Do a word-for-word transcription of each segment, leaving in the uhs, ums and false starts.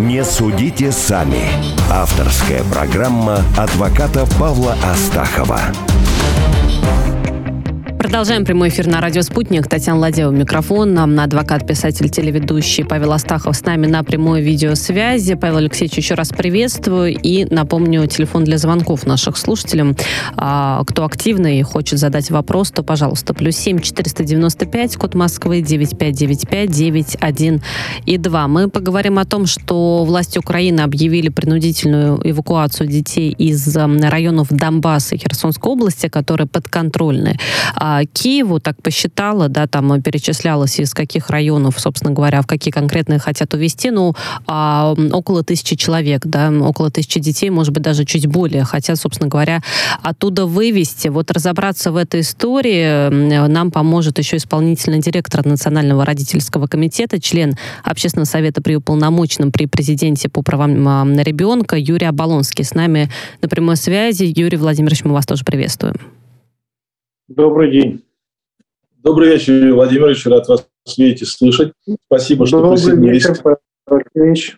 Не судите сами. Авторская программа адвоката Павла Астахова. Продолжаем прямой эфир на радио «Спутник». Татьяна Ладева, микрофон. Нам адвокат, писатель, телеведущий Павел Астахов с нами на прямой видеосвязи. Павел Алексеевич, еще раз приветствую. И напомню, телефон для звонков наших слушателям. А, кто активный и хочет задать вопрос, то, пожалуйста, плюс семь четыреста девяносто пять, код Москвы девять пять девять пять девять один и два. Мы поговорим о том, что власти Украины объявили принудительную эвакуацию детей из районов Донбасса и Херсонской области, которые подконтрольны Киеву. Так посчитала, да, там перечислялось, из каких районов, собственно говоря, в какие конкретные хотят увезти, ну, а, около тысячи человек, да, около тысячи детей, может быть, даже чуть более, хотят, собственно говоря, оттуда вывести. Вот разобраться в этой истории нам поможет еще исполнительный директор Национального родительского комитета, член Общественного совета при уполномоченном при президенте по правам ребенка Юрий Оболонский. С нами на прямой связи. Юрий Владимирович, мы вас тоже приветствуем. Добрый день. Добрый вечер, Юрий Владимирович. Рад вас видеть и слышать. Спасибо, что присоединились. Добрый вечер,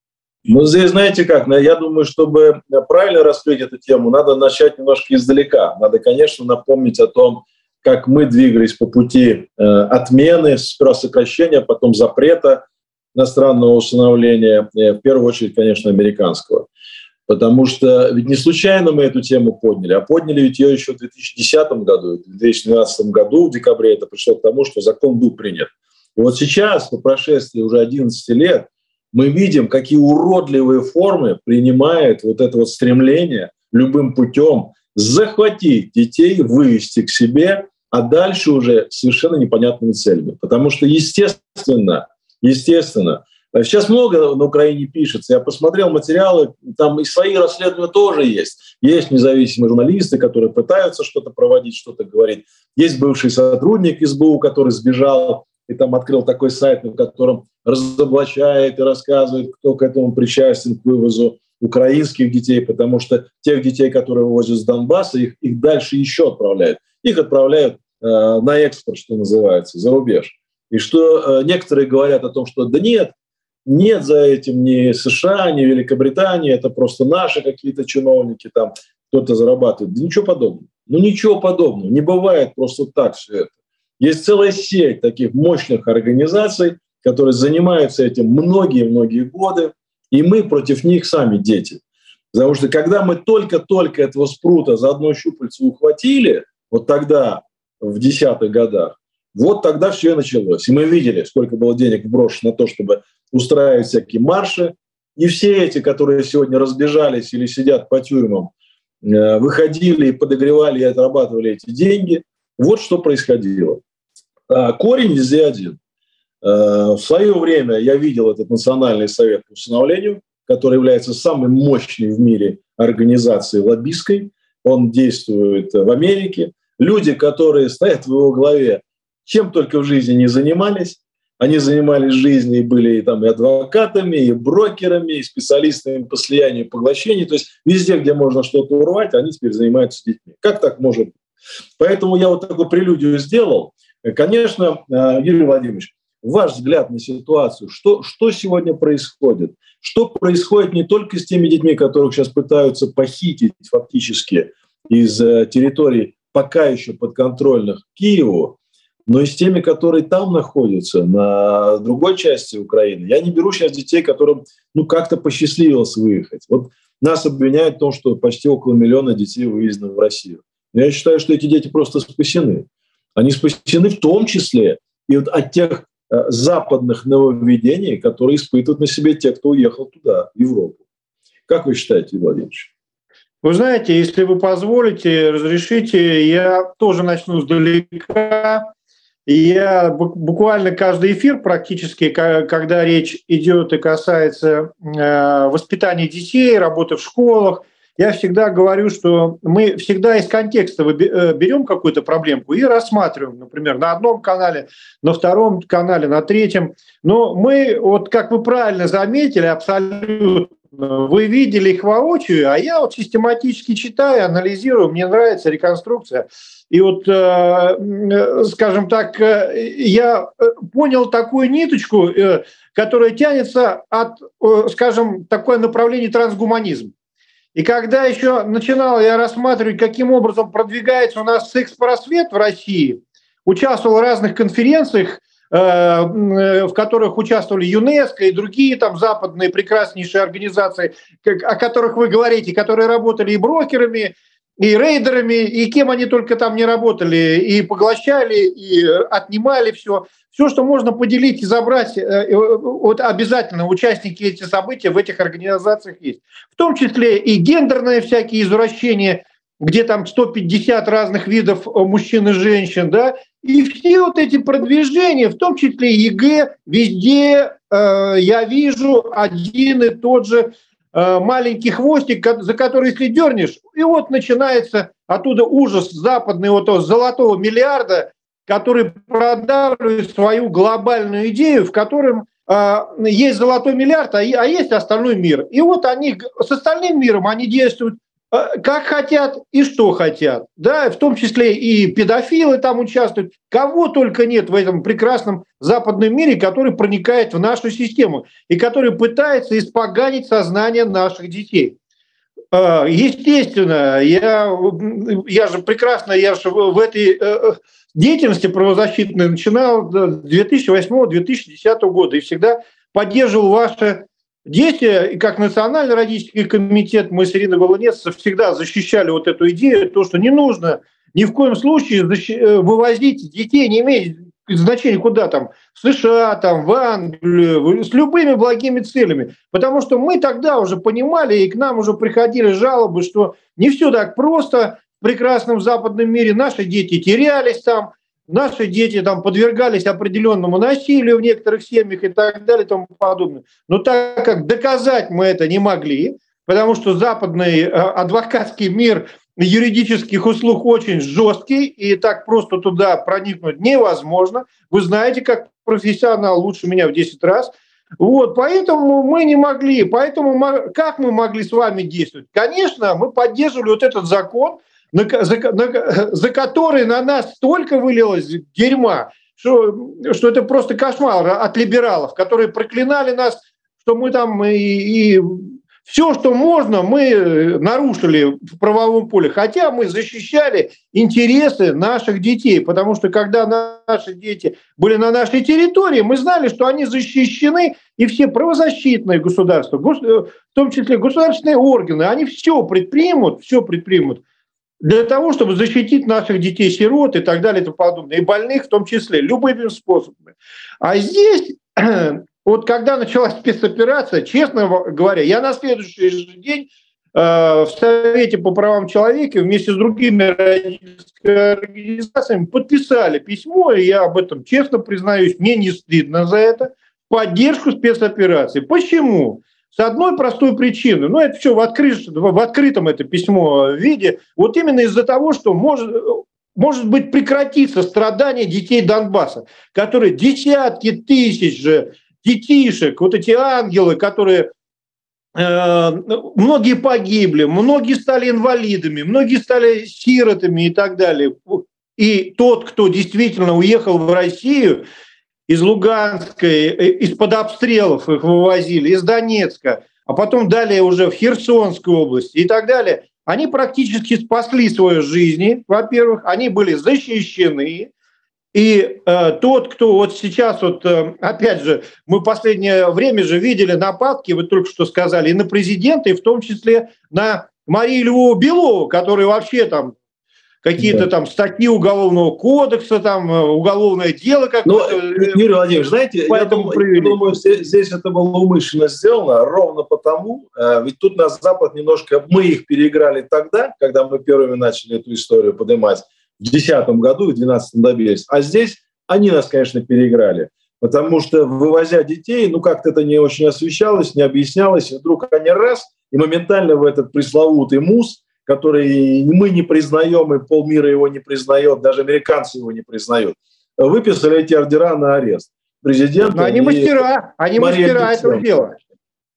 Ну, здесь, знаете как, я думаю, чтобы правильно раскрыть эту тему, надо начать немножко издалека. Надо, конечно, напомнить о том, как мы двигались по пути э, отмены, сперва сокращения, потом запрета иностранного усыновления, э, в первую очередь, конечно, американского. Потому что ведь не случайно мы эту тему подняли, а подняли ведь ее еще в две тысячи десятом году, в две тысячи двенадцатом году, в декабре это пришло к тому, что закон был принят. И вот сейчас, по прошествии уже одиннадцати лет, мы видим, какие уродливые формы принимает вот это вот стремление любым путем захватить детей, вывести к себе, а дальше уже совершенно непонятными целями. Потому что, естественно, естественно, сейчас много на Украине пишется. Я посмотрел материалы, там и свои расследования тоже есть. Есть независимые журналисты, которые пытаются что-то проводить, что-то говорить. Есть бывший сотрудник эс бэ у, который сбежал и там открыл такой сайт, на котором разоблачает и рассказывает, кто к этому причастен, к вывозу украинских детей, потому что тех детей, которые вывозят с Донбасса, их, их дальше еще отправляют. Их отправляют э, на экспорт, что называется, за рубеж. И что э, некоторые говорят о том, что да нет, нет за этим ни США, ни Великобритании, это просто наши какие-то чиновники, там кто-то зарабатывает. Да ничего подобного. Ну ничего подобного. Не бывает просто так все это. Есть целая сеть таких мощных организаций, которые занимаются этим многие-многие годы, и мы против них сами дети. Потому что когда мы только-только этого спрута за одно щупальце ухватили, вот тогда, в десятых годах, вот тогда все и началось. И мы видели, сколько было денег вброшено на то, чтобы устраивать всякие марши. И все эти, которые сегодня разбежались или сидят по тюрьмам, выходили и подогревали и отрабатывали эти деньги. Вот что происходило. Корень везде один. В свое время я видел этот Национальный совет по усыновлению, который является самой мощной в мире организацией лоббистской. Он действует в Америке. Люди, которые стоят в его главе, чем только в жизни не занимались. Они занимались жизнью и были и, там, и адвокатами, и брокерами, и специалистами по слиянию и поглощению. То есть везде, где можно что-то урвать, они теперь занимаются детьми. Как так может быть? Поэтому я вот такую прелюдию сделал. Конечно, Юрий Владимирович, ваш взгляд на ситуацию, что, что сегодня происходит? Что происходит не только с теми детьми, которых сейчас пытаются похитить фактически из территорий пока еще подконтрольных Киеву, но и с теми, которые там находятся, на другой части Украины. Я не беру сейчас детей, которым ну, как-то посчастливилось выехать. Вот нас обвиняют в том, что почти около миллиона детей вывезено в Россию. Но я считаю, что эти дети просто спасены. Они спасены в том числе и вот от тех э, западных нововведений, которые испытывают на себе те, кто уехал туда, в Европу. Как вы считаете, Юрий Владимирович? Вы знаете, если вы позволите, разрешите, я тоже начну сдалека. Я буквально каждый эфир практически, когда речь идет и касается воспитания детей, работы в школах, я всегда говорю, что мы всегда из контекста берем какую-то проблемку и рассматриваем, например, на одном канале, на втором канале, на третьем. Но мы, вот как вы правильно заметили, абсолютно Вы видели их воочию, а я вот систематически читаю, анализирую, мне нравится реконструкция. И вот, скажем так, я понял такую ниточку, которая тянется от, скажем, такое направление трансгуманизм. И когда еще начинал я рассматривать, каким образом продвигается у нас секс-просвет в России, участвовал в разных конференциях, в которых участвовали ЮНЕСКО и другие там западные прекраснейшие организации, о которых вы говорите, которые работали и брокерами, и рейдерами, и кем они только там не работали, и поглощали, и отнимали все. Все, что можно поделить и забрать, вот обязательно участники этих событий в этих организациях есть. В том числе и гендерные всякие извращения, где там сто пятьдесят разных видов мужчин и женщин, да, и все вот эти продвижения, в том числе и ЕГЭ, везде э, я вижу один и тот же э, маленький хвостик, за который если дернешь, и вот начинается оттуда ужас западный вот того золотого миллиарда, который продавливает свою глобальную идею, в котором э, есть золотой миллиард, а, а есть остальной мир. И вот они с остальным миром они действуют как хотят и что хотят, да, в том числе и педофилы там участвуют, кого только нет в этом прекрасном западном мире, который проникает в нашу систему и который пытается испоганить сознание наших детей. Естественно, я, я же прекрасно, я же в этой деятельности правозащитной начинал с две тысячи восьмого — две тысячи десятого года и всегда поддерживал ваше действия, и как Национальный родительский комитет, мы с Ириной Волынец всегда защищали вот эту идею, то, что не нужно ни в коем случае вывозить детей, не имеет значения куда там, в США, там, в Англию, с любыми благими целями. Потому что мы тогда уже понимали, и к нам уже приходили жалобы, что не все так просто в прекрасном западном мире, наши дети терялись там, наши дети там подвергались определенному насилию в некоторых семьях и так далее и тому подобное. Но так как доказать мы это не могли, потому что западный адвокатский мир юридических услуг очень жесткий, и так просто туда проникнуть невозможно. Вы знаете, как профессионал лучше меня в десять раз. Вот, поэтому мы не могли. Поэтому мы, как мы могли с вами действовать? Конечно, мы поддерживали вот этот закон, На, за, на, за который на нас столько вылилось дерьма, что, что это просто кошмар от либералов, которые проклинали нас, что мы там и, и все, что можно, мы нарушили в правовом поле. Хотя мы защищали интересы наших детей, потому что когда наши дети были на нашей территории, мы знали, что они защищены, и все правозащитные государства, в том числе государственные органы, они все предпримут, все предпримут, для того, чтобы защитить наших детей-сирот и так далее и тому подобное, и больных в том числе, любыми способами. А здесь, вот когда началась спецоперация, честно говоря, я на следующий же день э, в Совете по правам человека вместе с другими организациями подписали письмо, и я об этом честно признаюсь, мне не стыдно за это, в поддержку спецоперации. Почему? С одной простой причины, ну это все в, открыт, в открытом это письмо виде, вот именно из-за того, что может, может быть прекратится страдания детей Донбасса, которые десятки тысяч же детишек, вот эти ангелы, которые э, многие погибли, многие стали инвалидами, многие стали сиротами и так далее. И тот, кто действительно уехал в Россию, из Луганской, из-под обстрелов их вывозили, из Донецка, а потом далее уже в Херсонскую область и так далее, они практически спасли свою жизнь, во-первых, они были защищены. И э, тот, кто вот сейчас, вот, э, опять же, мы в последнее время же видели нападки, вы только что сказали, и на президента, и в том числе на Марию Львову-Белову, которая вообще там какие-то да. там статьи Уголовного кодекса, там уголовное дело какое-то. Ну, Юрий Владимирович, знаете, я думаю, я думаю, здесь это было умышленно сделано, ровно потому, ведь тут на Запад немножко, мы их переиграли тогда, когда мы первыми начали эту историю поднимать, в две тысячи десятом году, в две тысячи двенадцатом добились. А здесь они нас, конечно, переиграли, потому что, вывозя детей, ну, как-то это не очень освещалось, не объяснялось, и вдруг они раз, и моментально в этот пресловутый МУС, который мы не признаем, и полмира его не признает, даже американцы его не признают, выписали эти ордера на арест президента. Но они мастера, они мастера этого дела.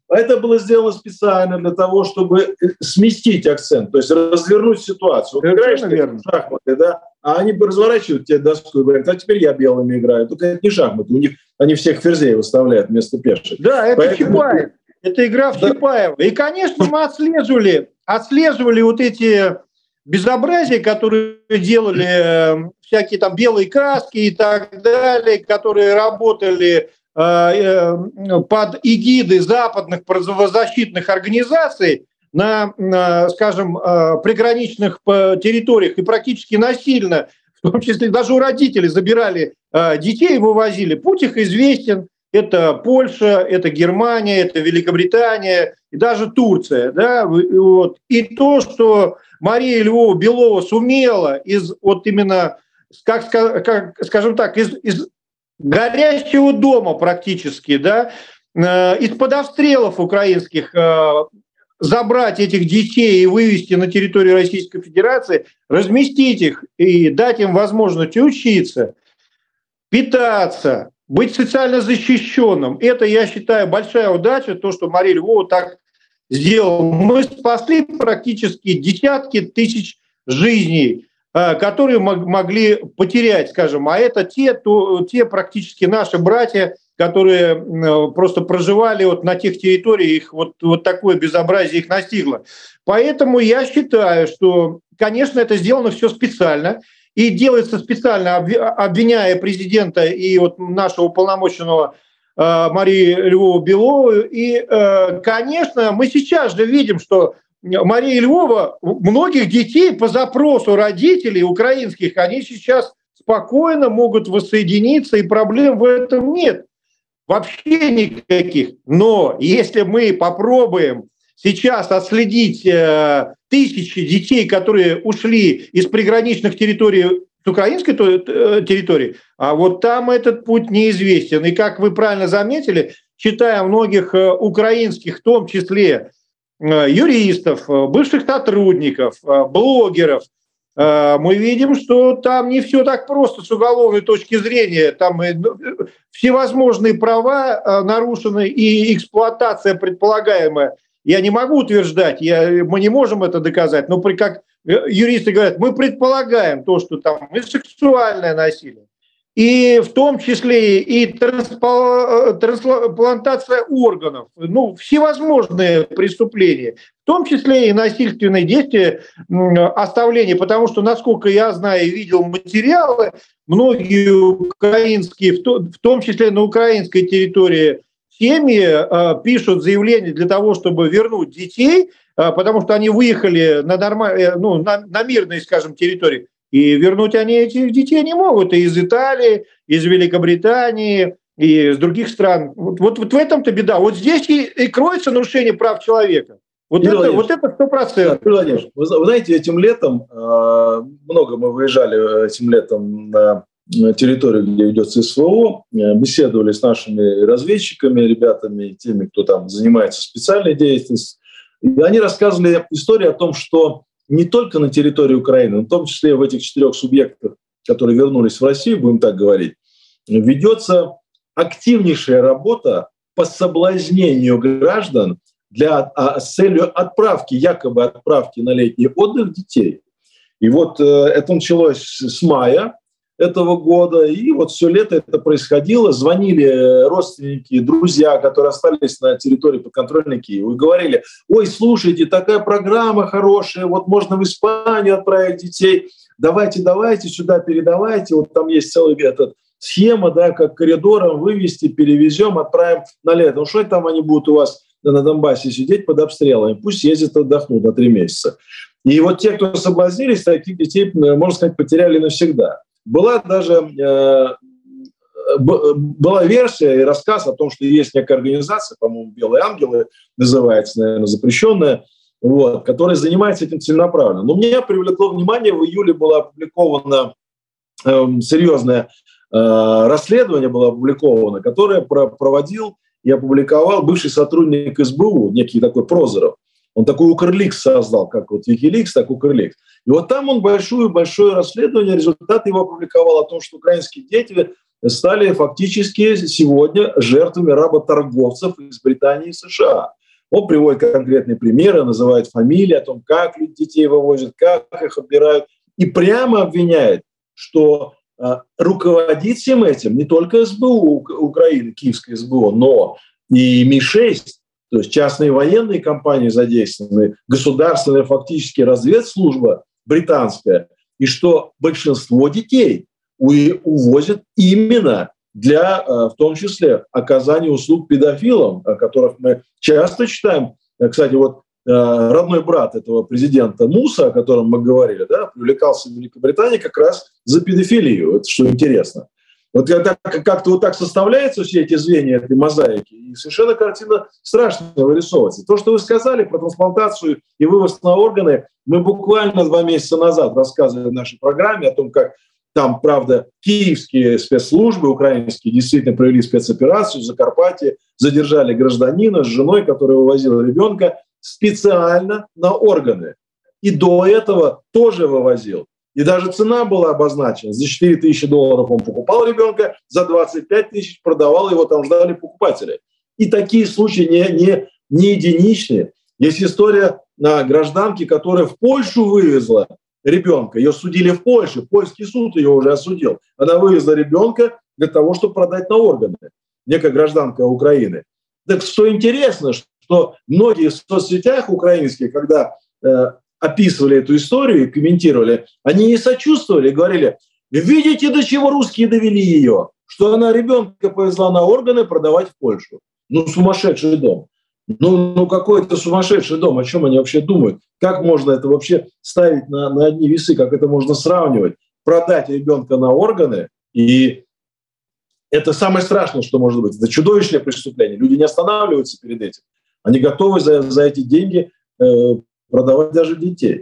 это было сделано специально для того, чтобы сместить акцент, то есть развернуть ситуацию. Вот играешь в шахматы, да, а они разворачивают тебе доску и говорят, а теперь я белыми играю. Только это не шахматы, у них они всех ферзей выставляют вместо пешек. Да, это Поэтому... Чапаев. Это игра в да. Чапаева. И, конечно, мы отслеживали, отслеживали вот эти безобразия, которые делали всякие там белые краски и так далее, которые работали э, э, под эгидой западных правозащитных организаций на, на скажем, э, приграничных территориях и практически насильно, в том числе даже у родителей забирали э, детей и вывозили. Путь их известен. Это Польша, это Германия, это Великобритания и даже Турция. Да? Вот. И то, что Мария Львова-Белова сумела из вот именно, как, как, скажем так, из, из горящего дома практически, да, э, из-под обстрелов украинских э, забрать этих детей и вывести на территорию Российской Федерации, разместить их и дать им возможность учиться, питаться, быть социально защищенным. Это, я считаю, большая удача, то, что Мария Львова так сделала. Мы спасли практически десятки тысяч жизней, которые могли потерять, скажем, а это те, то, те практически наши братья, которые просто проживали вот на тех территориях, их вот, вот такое безобразие их настигло. Поэтому я считаю, что, конечно, это сделано все специально, и делается специально, обвиняя президента и вот нашего уполномоченного э, Марии Львову-Белову. И, э, конечно, мы сейчас же видим, что Мария Львова, многих детей по запросу родителей украинских, они сейчас спокойно могут воссоединиться, и проблем в этом нет. Вообще никаких. Но если мы попробуем сейчас отследить э, тысячи детей, которые ушли из приграничных территорий с украинской э, территории, а вот там этот путь неизвестен. И как вы правильно заметили, читая многих э, украинских, в том числе э, юристов, э, бывших сотрудников, э, блогеров, э, мы видим, что там не все так просто с уголовной точки зрения. Там э, всевозможные права э, нарушены и эксплуатация предполагаемая. Я не могу утверждать, я, мы не можем это доказать, но при, как юристы говорят, мы предполагаем то, что там и сексуальное насилие, и в том числе и трансплантация органов, ну, всевозможные преступления, в том числе и насильственные действия, оставление, потому что, насколько я знаю и видел материалы, многие украинские, в том числе на украинской территории, семьи э, пишут заявление для того, чтобы вернуть детей, э, потому что они выехали на, нормаль... э, ну, на, на мирной, скажем, территории, и вернуть они этих детей не могут. И из Италии, из Великобритании, и из других стран. Вот, вот, вот в этом-то беда. Вот здесь и, и кроется нарушение прав человека. Вот Юрий это вот это сто процентов. Да, вы, вы знаете, этим летом, э, много мы выезжали этим летом на территорию, где ведется СВО, беседовали с нашими разведчиками, ребятами, теми, кто там занимается специальной деятельностью. И они рассказывали историю о том, что не только на территории Украины, но в том числе в этих четырех субъектах, которые вернулись в Россию, будем так говорить, ведется активнейшая работа по соблазнению граждан для, а, с целью отправки, якобы отправки на летний отдых детей. И вот э, это началось с мая этого года, и вот все лето это происходило. Звонили родственники, друзья, которые остались на территории подконтрольной Киева, и говорили: ой, слушайте, такая программа хорошая, вот можно в Испанию отправить детей, давайте, давайте, сюда передавайте, вот там есть целая этот, схема, да, как коридором вывести, перевезем, отправим на лето. Ну что там они будут у вас на Донбассе сидеть под обстрелами? Пусть ездят, отдохнут на три месяца. И вот те, кто соблазнились, таких детей, можно сказать, потеряли навсегда. Была даже э, была версия и рассказ о том, что есть некая организация, по-моему, «Белые ангелы» называется, наверное, запрещенная, вот, которая занимается этим целенаправленно. Но меня привлекло внимание, в июле было опубликовано э, серьезное э, расследование, было опубликовано, которое про- проводил и опубликовал бывший сотрудник эс бэ у, некий такой Прозоров. Он такой Укрликс создал, как вот Викиликс, так Укрликс. И вот там он большое-большое расследование, результат его опубликовал о том, что украинские дети стали фактически сегодня жертвами работорговцев из Британии и США. Он приводит конкретные примеры, называет фамилии о том, как детей вывозят, как их отбирают, и прямо обвиняет, что э, руководит всем этим не только СБУ Украины, Киевское СБУ, но и Ми шесть, то есть частные военные компании задействованы, государственная фактически разведслужба британская, и что большинство детей увозят именно для, в том числе, оказания услуг педофилам, о которых мы часто читаем. Кстати, вот родной брат этого президента Муса, о котором мы говорили, да, привлекался в Великобритании как раз за педофилию. Это что интересно. Вот когда как-то вот так составляются все эти звенья этой мозаики, и совершенно картина страшная вырисовывается. То, что вы сказали про трансплантацию и вывоз на органы, мы буквально два месяца назад рассказывали в нашей программе о том, как там, правда, киевские спецслужбы украинские действительно провели спецоперацию в Закарпатье, задержали гражданина с женой, которая вывозила ребенка специально на органы. И до этого тоже вывозил. И даже цена была обозначена. За четыре тысячи долларов он покупал ребенка, за двадцать пять тысяч продавал, его там ждали покупатели. И такие случаи не, не, не единичные. Есть история на гражданке, которая в Польшу вывезла ребенка. Ее судили в Польше, польский суд ее уже осудил. Она вывезла ребенка для того, чтобы продать на органы. Некая гражданка Украины. Так что интересно, что многие в соцсетях украинские, когда э, описывали эту историю и комментировали, они не сочувствовали, говорили: видите, до чего русские довели ее, что она ребенка повезла на органы продавать в Польшу. Ну, сумасшедший дом. Ну, ну какой это сумасшедший дом, о чем они вообще думают? Как можно это вообще ставить на, на одни весы, как это можно сравнивать? Продать ребенка на органы, и это самое страшное, что может быть. Это чудовищное преступление. Люди не останавливаются перед этим. Они готовы за, за эти деньги э, продавать даже детей.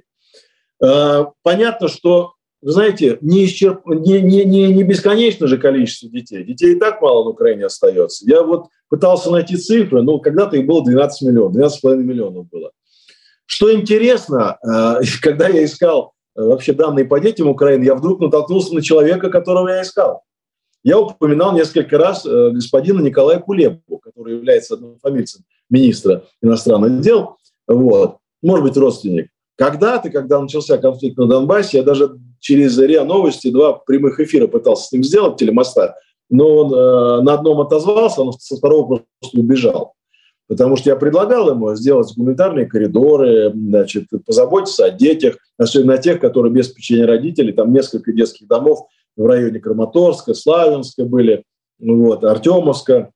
Э, понятно, что, вы знаете, не, исчерп... не, не, не, не бесконечно же количество детей. Детей и так мало на Украине остается. Я вот пытался найти цифры, но когда-то их было двенадцать миллионов, двенадцать с половиной миллионов было. Что интересно, э, когда я искал э, вообще данные по детям Украины, я вдруг натолкнулся на человека, которого я искал. Я упоминал несколько раз э, господина Николая Кулебу, который является однофамильцем министра иностранных дел, вот, может быть, родственник. Когда-то, когда начался конфликт на Донбассе, я даже через РИА Новости два прямых эфира пытался с ним сделать, телемоста, но он э, на одном отозвался, а со второго просто убежал. Потому что я предлагал ему сделать гуманитарные коридоры, значит, позаботиться о детях, особенно о тех, которые без попечения родителей, там несколько детских домов в районе Краматорска, Славянска были, вот, Артемовска.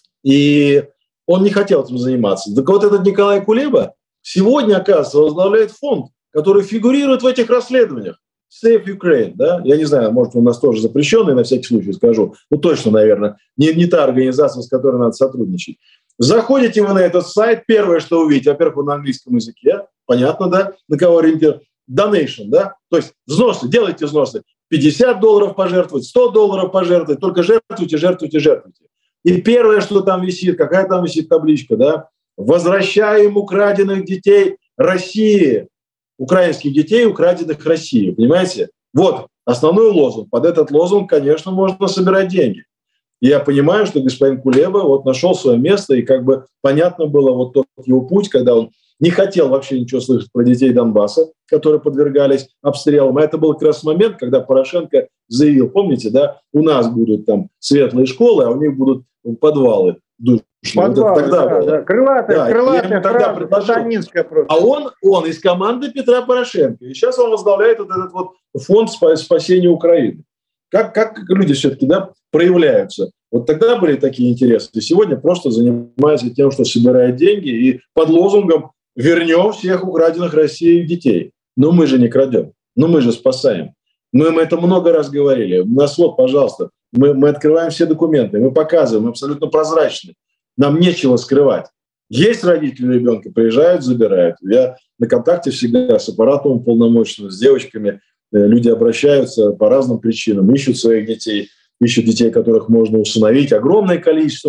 И он не хотел этим заниматься. Так вот этот Николай Кулеба сегодня, оказывается, возглавляет фонд, который фигурирует в этих расследованиях. Save Ukraine, да? Я не знаю, может, он у нас тоже запрещенный, на всякий случай скажу. Ну, точно, наверное, не, не та организация, с которой надо сотрудничать. Заходите вы на этот сайт, первое, что увидите, во-первых, он на английском языке, понятно, да, на кого ориентирован, donation, да, то есть взносы, делайте взносы, пятьдесят долларов пожертвовать, сто долларов пожертвовать, только жертвуйте, жертвуйте, жертвуйте. И первое, что там висит, какая там висит табличка, да, возвращаем украденных детей России, украинских детей, украденных России, понимаете? Вот основной лозунг. Под этот лозунг, конечно, можно собирать деньги. И я понимаю, что господин Кулеба вот нашел свое место, и как бы понятно было вот тот его путь, когда он не хотел вообще ничего слышать про детей Донбасса, которые подвергались обстрелам. А это был как раз момент, когда Порошенко заявил, помните, да, у нас будут там светлые школы, а у них будут подвалы душные. Подвалы, вот тогда да, да. Крылатая, да, крылатая тогда предложил. А он, он из команды Петра Порошенко. И сейчас он возглавляет вот этот вот фонд спасения Украины. Как, как люди все-таки, да, проявляются. Вот тогда были такие интересы. И сегодня просто занимаются тем, что собирают деньги и под лозунгом «вернем всех украденных Россией детей». Но мы же не крадем, но мы же спасаем. Мы, мы это много раз говорили. У нас вот, пожалуйста, мы, мы открываем все документы, мы показываем, мы абсолютно прозрачны. Нам нечего скрывать. Есть родители ребенка, приезжают, забирают. Я на контакте всегда с аппаратом уполномоченным, с девочками. Люди обращаются по разным причинам, ищут своих детей, ищут детей, которых можно усыновить. Огромное количество мне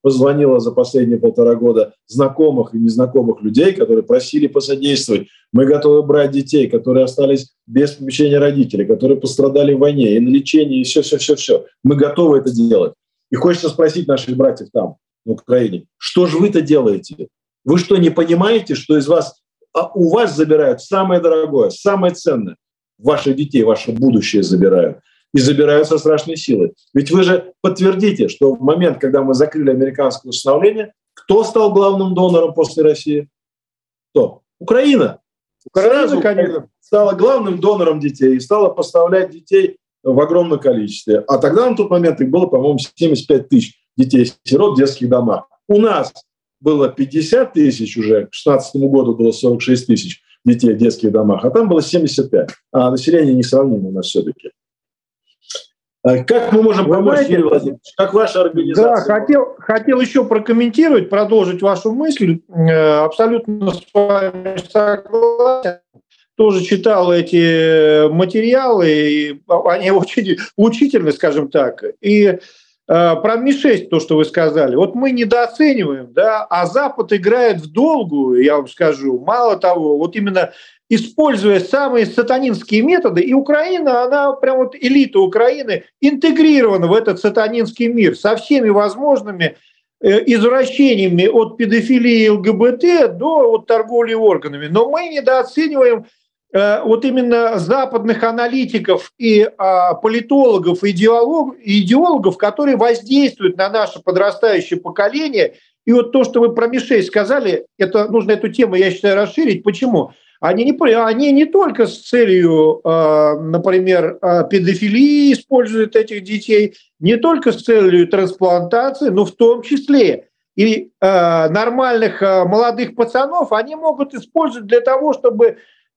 позвонило за последние полтора года знакомых и незнакомых людей, которые просили посодействовать. Мы готовы брать детей, которые остались без попечения родителей, которые пострадали в войне, и на лечении, и все-все-все-все. Мы готовы это делать. И хочется спросить наших братьев там, в Украине, что же вы-то делаете? Вы что, не понимаете, что из вас, а у вас забирают самое дорогое, самое ценное? Ваших детей, ваше будущее забирают. И забирают со страшной силой. Ведь вы же подтвердите, что в момент, когда мы закрыли американское усыновление, кто стал главным донором после России? Кто? Украина. Украина, конечно, стала главным донором детей и стала поставлять детей в огромном количестве. А тогда на тот момент их было, по-моему, семьдесят пять тысяч детей-сирот в детских домах. У нас было пятьдесят тысяч уже, к две тысячи шестнадцатому году было сорок шесть тысяч детей в детских домах, а там было семьдесят пять. А население несравнимо у нас все-таки. Как мы можем Вы помочь, знаете, Юрий Владимирович? Как ваша организация? Да, хотел, хотел еще прокомментировать, продолжить вашу мысль. Абсолютно с вами согласен. Тоже читал эти материалы, и они очень учительны, скажем так. И э, про Ми шесть, то, что вы сказали. Вот мы недооцениваем, да, а Запад играет в долгую, я вам скажу. Мало того, вот именно используя самые сатанинские методы, и Украина, она прям вот элита Украины интегрирована в этот сатанинский мир со всеми возможными извращениями от педофилии и ЛГБТ до вот торговли органами. Но мы недооцениваем э, вот именно западных аналитиков и э, политологов, идеолог, идеологов, которые воздействуют на наше подрастающее поколение. И вот то, что вы про Ми шесть сказали, это нужно эту тему, я считаю, расширить. Почему? Они не, они не только с целью, например, педофилии используют этих детей, не только с целью трансплантации, но в том числе и нормальных молодых пацанов они могут использовать для того, чтобы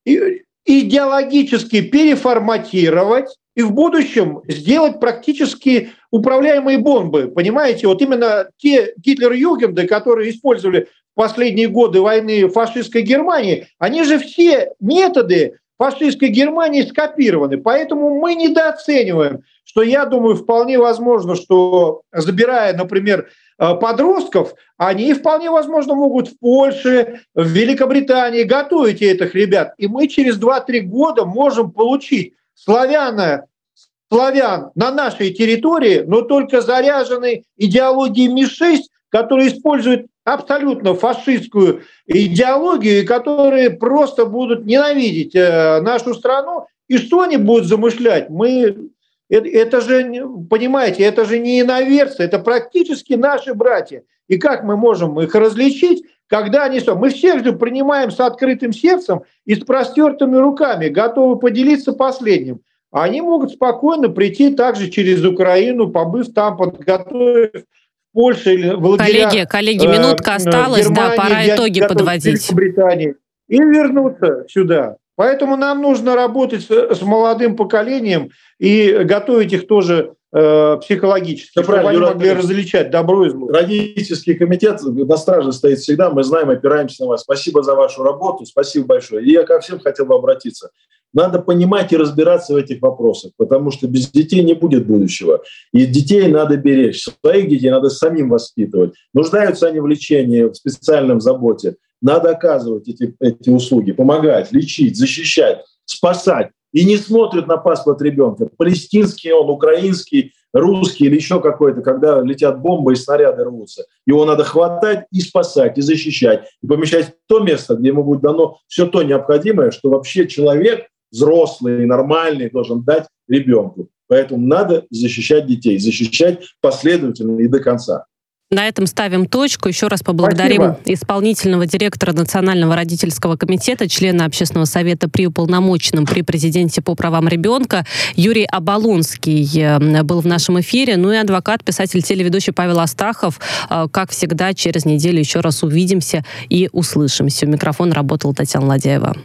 идеологически переформатировать и в будущем сделать практически управляемые бомбы. Понимаете, вот именно те Гитлер-Югенды, которые использовали последние годы войны фашистской Германии, они же все методы фашистской Германии скопированы. Поэтому мы недооцениваем, что, я думаю, вполне возможно, что, забирая, например, подростков, они вполне возможно могут в Польше, в Великобритании готовить этих ребят. И мы через два-три года можем получить славяна, славян на нашей территории, но только заряженной идеологией Ми шесть, которые используют абсолютно фашистскую идеологию, и которые просто будут ненавидеть э, нашу страну. И что они будут замышлять? Мы, это, это же, понимаете, это же не иноверцы, это практически наши братья. И как мы можем их различить, когда они... Мы всех же принимаем с открытым сердцем и с простертыми руками, готовы поделиться последним. А они могут спокойно прийти также через Украину, побыв там, подготовив Польша или в лагерях, коллеги, коллеги, минутка э, осталась, Германии, да, пора итоги подводить. Британии, и вернуться сюда. Поэтому нам нужно работать с, с молодым поколением и готовить их тоже э, психологически, да, чтобы они могли различать добро и зло. Родительский комитет на страже стоит всегда, мы знаем, опираемся на вас. Спасибо за вашу работу, спасибо большое. И я ко всем хотел бы обратиться. Надо понимать и разбираться в этих вопросах, потому что без детей не будет будущего. И детей надо беречь. Своих детей надо самим воспитывать. Нуждаются они в лечении, в специальном заботе. Надо оказывать эти, эти услуги, помогать, лечить, защищать, спасать. И не смотрят на паспорт ребенка. Палестинский он, украинский, русский или еще какой-то, когда летят бомбы и снаряды рвутся. Его надо хватать и спасать, и защищать. И помещать в то место, где ему будет дано все то необходимое, что вообще человек, взрослый, нормальный, должен дать ребенку. Поэтому надо защищать детей, защищать последовательно и до конца. На этом ставим точку. Еще раз поблагодарим Спасибо. Исполнительного директора Национального родительского комитета, члена Общественного совета при уполномоченном при президенте по правам ребенка Юрий Оболонский был в нашем эфире. Ну и адвокат, писатель, телеведущий Павел Астахов. Как всегда, через неделю еще раз увидимся и услышимся. У микрофона работала Татьяна Ладяева.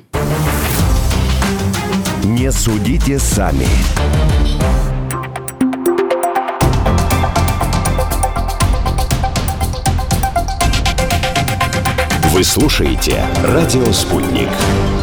Не судите сами. Вы слушаете «Радио Спутник».